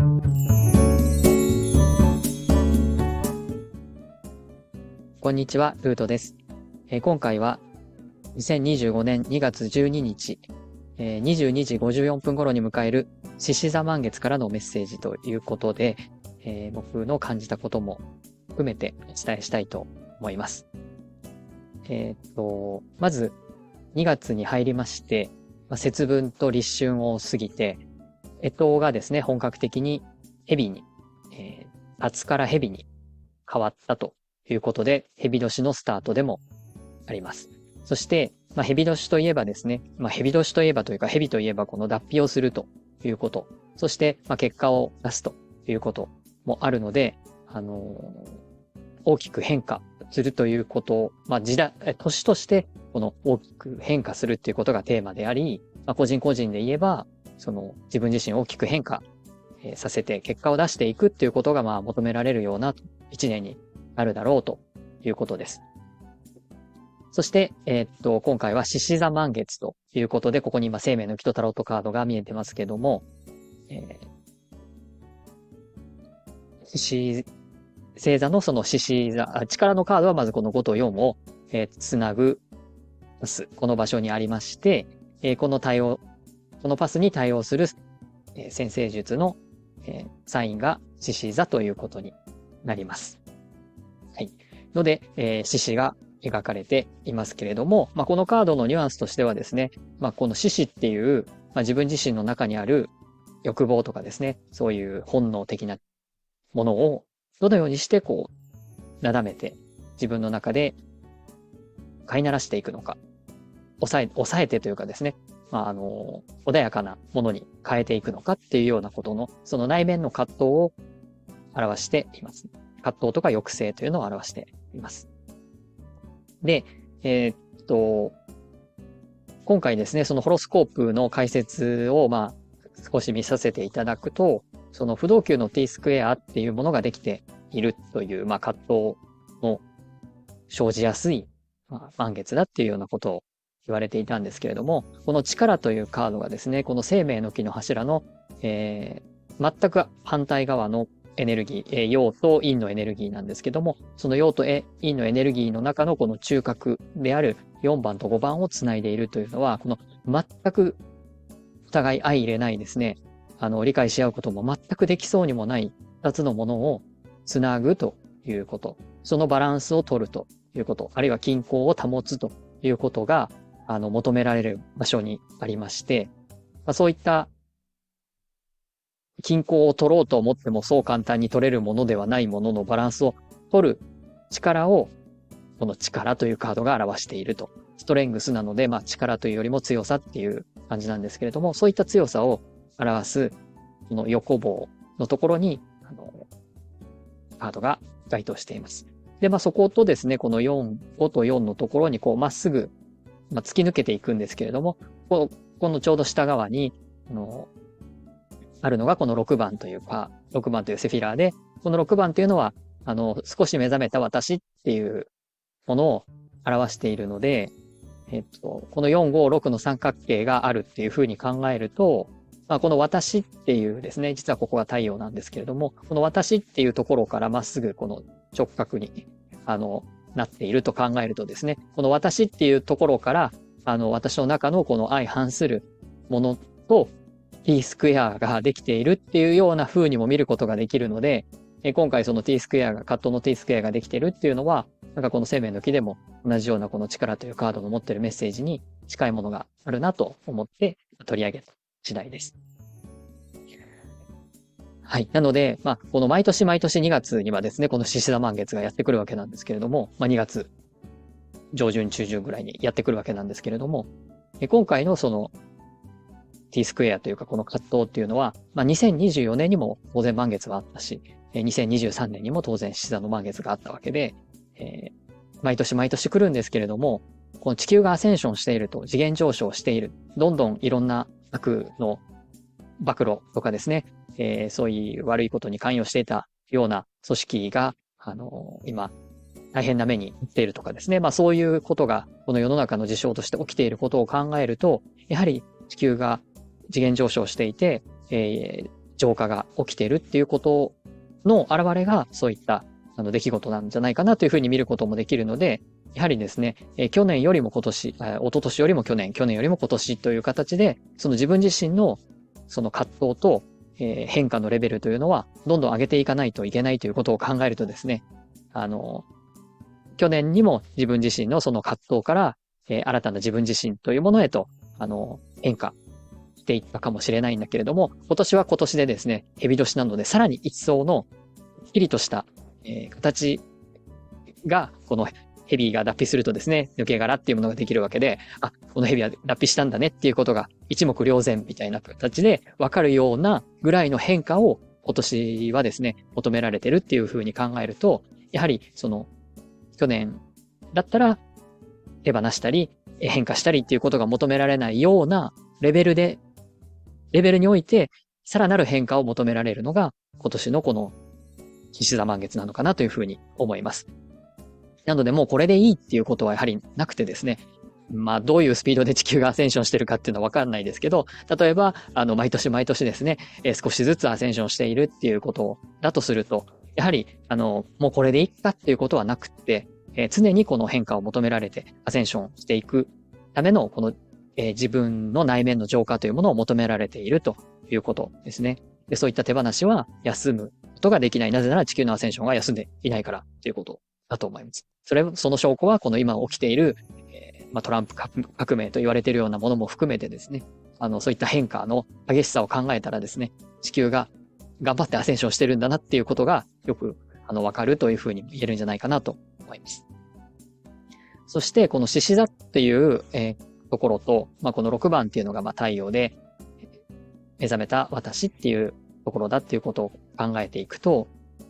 こんにちは、ルートです。今回は2025年2月12日、22時54分頃に迎える獅子座満月からのメッセージということで、僕の感じたことも含めてお伝えしたいと思います。まず2月に入りまして、節分と立春を過ぎて、干支がですね、本格的に蛇に、辰から蛇に変わったということで、蛇年のスタートでもあります。そして、蛇年といえばですね、蛇年といえばというか、蛇といえばこの脱皮をするということ、そして、結果を出すということもあるので、大きく変化するということを、年としてこの大きく変化するっていうことがテーマであり、個人個人で言えば、その自分自身を大きく変化させて結果を出していくっていうことが求められるような一年になるだろうということです。そして、今回は獅子座満月ということで、ここに今生命の木とタロットカードが見えてますけども、獅子星座のその獅子座、力のカードはまずこの5と4を、つなぐパス、この場所にありまして、このパスに対応する、占星術の、サインが獅子座ということになります。はい。ので、獅子が描かれていますけれども、このカードのニュアンスとしてはですね、この獅子っていう、自分自身の中にある欲望とかですね、そういう本能的なものをどのようにしてなだめて自分の中で飼いならしていくのか、抑えてというかですね、穏やかなものに変えていくのかっていうようなことの、その内面の葛藤を表しています。葛藤とか抑制というのを表しています。で、今回ですね、そのホロスコープの解説を少し見させていただくと、その不動級の T スクエアっていうものができているという葛藤の生じやすい満月だっていうようなことを言われていたんですけれども、この力というカードがですね、この生命の木の柱の、全く反対側のエネルギー、陽と陰のエネルギーなんですけども、その陽と陰のエネルギーの中のこの中核である4番と5番をつないでいるというのは、この全くお互い相入れないですね、理解し合うことも全くできそうにもない2つのものをつなぐということ、そのバランスを取るということ、あるいは均衡を保つということが、求められる場所にありまして、そういった均衡を取ろうと思ってもそう簡単に取れるものではないもののバランスを取る力を、この力というカードが表していると。ストレングスなので、力というよりも強さっていう感じなんですけれども、そういった強さを表す、この横棒のところに、カードが該当しています。で、そことですね、この5と4のところにまっすぐ、突き抜けていくんですけれども、このちょうど下側に、あるのがこの6番というか、6番というセフィラーで、この6番というのは、少し目覚めた私っていうものを表しているので、この4、5、6の三角形があるっていうふうに考えると、この私っていうですね、実はここが太陽なんですけれども、この私っていうところからまっすぐこの直角に、なっていると考えるとですね、この私っていうところから、私の中のこの相反するものと T スクエアができているっていうような風にも見ることができるので、今回その T スクエアが、葛藤の T スクエアができているっていうのは、この生命の木でも同じようなこの力というカードの持っているメッセージに近いものがあるなと思って取り上げた次第です。はい。なので、この毎年毎年2月にはですね、この獅子座満月がやってくるわけなんですけれども、2月上旬中旬ぐらいにやってくるわけなんですけれども、今回のその T スクエアというかこの葛藤っていうのは、2024年にも当然満月はあったし、2023年にも当然獅子座の満月があったわけで、毎年毎年来るんですけれども、この地球がアセンションしていると、次元上昇している、どんどんいろんな悪の暴露とかですね、そういう悪いことに関与していたような組織が、今、大変な目に遭っているとかですね。そういうことが、この世の中の事象として起きていることを考えると、やはり地球が次元上昇していて、 浄化が起きているっていうことの現れが、そういった出来事なんじゃないかなというふうに見ることもできるので、やはりですね、去年よりも今年、一昨年よりも去年よりも今年という形で、その自分自身のその葛藤と、変化のレベルというのは、どんどん上げていかないといけないということを考えるとですね、去年にも自分自身のその葛藤から、新たな自分自身というものへと、変化していったかもしれないんだけれども、今年は今年でですね、蛇年なので、さらに一層の、はっきりとした、形が、この蛇が脱皮するとですね、抜け殻っていうものができるわけで、あ、この蛇は脱皮したんだねっていうことが一目瞭然みたいな形でわかるようなぐらいの変化を今年はですね、求められてるっていうふうに考えると、やはりその、去年だったら手放したり変化したりっていうことが求められないようなレベルにおいて、さらなる変化を求められるのが今年のこの獅子座満月なのかなというふうに思います。なのでもうこれでいいっていうことはやはりなくてですね、まあどういうスピードで地球がアセンションしてるかっていうのはわかんないですけど、例えば毎年毎年ですね、少しずつアセンションしているっていうことだとすると、やはりもうこれでいいかっていうことはなくって、常にこの変化を求められてアセンションしていくためのこの、自分の内面の浄化というものを求められているということですね。で、そういった手放しは休むことができない。なぜなら地球のアセンションが休んでいないからということだと思います。その証拠はこの今起きている、トランプ革命と言われているようなものも含めてですね、そういった変化の激しさを考えたらですね、地球が頑張ってアセンションしてるんだなっていうことがよくわかるというふうに言えるんじゃないかなと思います。そしてこの獅子座っていう、ところと、この6番っていうのが太陽で目覚めた私っていうところだっていうことを考えていくと、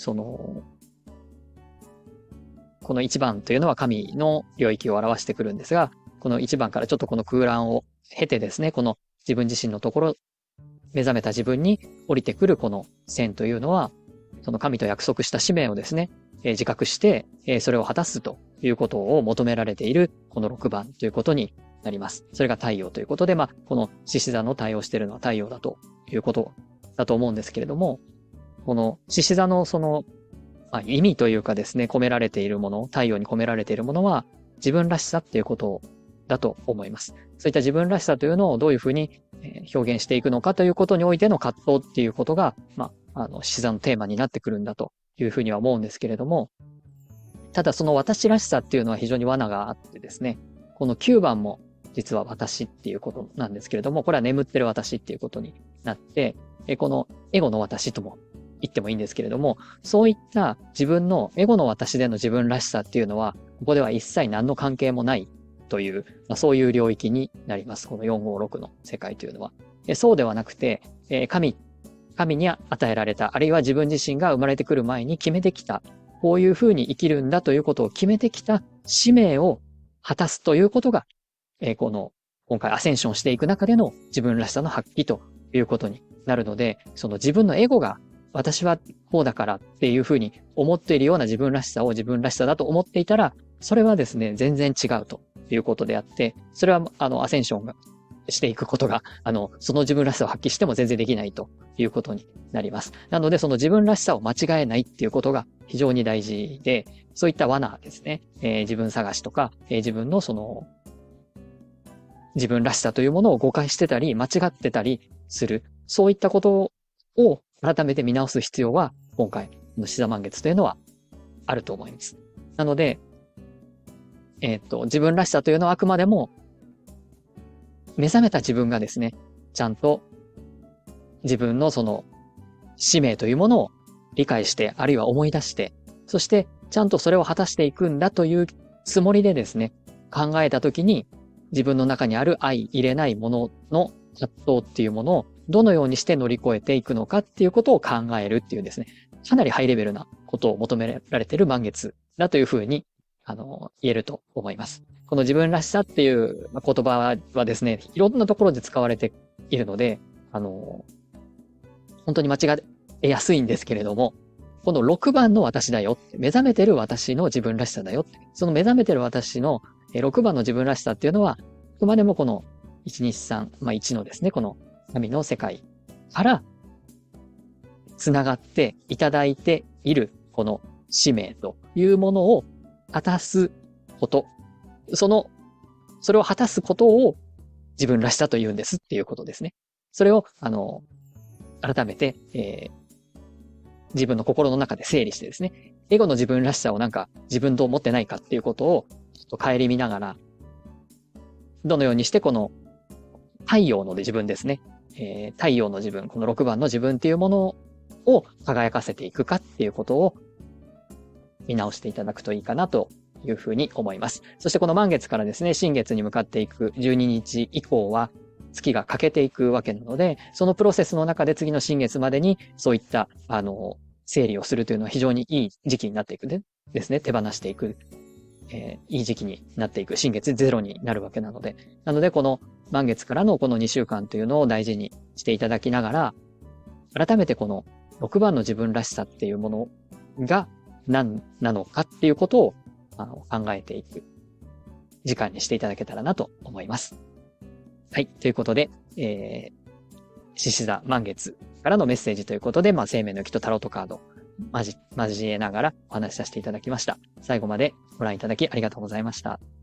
この1番というのは神の領域を表してくるんですが、この1番からちょっとこの空欄を経てですね、この自分自身のところ、目覚めた自分に降りてくるこの線というのは、その神と約束した使命をですね、自覚して、それを果たすということを求められているこの6番ということになります。それが太陽ということで、この獅子座の対応しているのは太陽だということだと思うんですけれども、この獅子座の意味というかですね、込められているもの、太陽に込められているものは自分らしさっていうことだと思います。そういった自分らしさというのをどういうふうに表現していくのかということにおいての葛藤っていうことが、獅子座のテーマになってくるんだというふうには思うんですけれども、ただその私らしさっていうのは非常に罠があってですね、この9番も実は私っていうことなんですけれども、これは眠ってる私っていうことになって、このエゴの私とも言ってもいいんですけれども、そういった自分のエゴの私での自分らしさっていうのは、ここでは一切何の関係もないという、そういう領域になります。この456の世界というのは。そうではなくて、神に与えられた、あるいは自分自身が生まれてくる前に決めてきた、こういうふうに生きるんだということを決めてきた使命を果たすということが、今回アセンションしていく中での自分らしさの発揮ということになるので、その自分のエゴが私はこうだからっていうふうに思っているような自分らしさを自分らしさだと思っていたら、それはですね、全然違うということであって、それはアセンションがしていくことが、その自分らしさを発揮しても全然できないということになります。なので、その自分らしさを間違えないっていうことが非常に大事で、そういった罠ですね、自分探しとか、自分の自分らしさというものを誤解してたり、間違ってたりする、そういったことを改めて見直す必要は、今回の獅子座満月というのはあると思います。なので、自分らしさというのはあくまでも、目覚めた自分がですね、ちゃんと自分の使命というものを理解して、あるいは思い出して、そしてちゃんとそれを果たしていくんだというつもりでですね、考えたときに、自分の中にある相入れないものの葛藤っていうものをどのようにして乗り越えていくのかっていうことを考えるっていうですね、かなりハイレベルなことを求められている満月だというふうに、言えると思います。この自分らしさっていう言葉はですね、いろんなところで使われているので、本当に間違えやすいんですけれども、この6番の私だよって、目覚めてる私の自分らしさだよって、その目覚めてる私の6番の自分らしさっていうのは、あくまでもこの123、1のですね、この神の世界からつながっていただいている、この使命というものを果たすこと、それを果たすことを自分らしさと言うんですっていうことですね。それを、改めて、自分の心の中で整理してですね、エゴの自分らしさをなんか自分と思ってないかっていうことをちょっと顧みながら、どのようにしてこの太陽の自分ですね、太陽の自分、この6番の自分っていうものを輝かせていくかっていうことを見直していただくといいかなというふうに思います。そしてこの満月からですね、新月に向かっていく12日以降は月が欠けていくわけなので、そのプロセスの中で次の新月までにそういった、整理をするというのは非常にいい時期になっていくですね。手放していく、いい時期になっていく。新月ゼロになるわけなので。なので、この満月からのこの2週間というのを大事にしていただきながら、改めてこの6番の自分らしさっていうものが何なのかっていうことを考えていく時間にしていただけたらなと思います。はい。ということで、獅子座満月からのメッセージということで、生命の木とタロットカード交えながらお話しさせていただきました。最後までご覧いただきありがとうございました。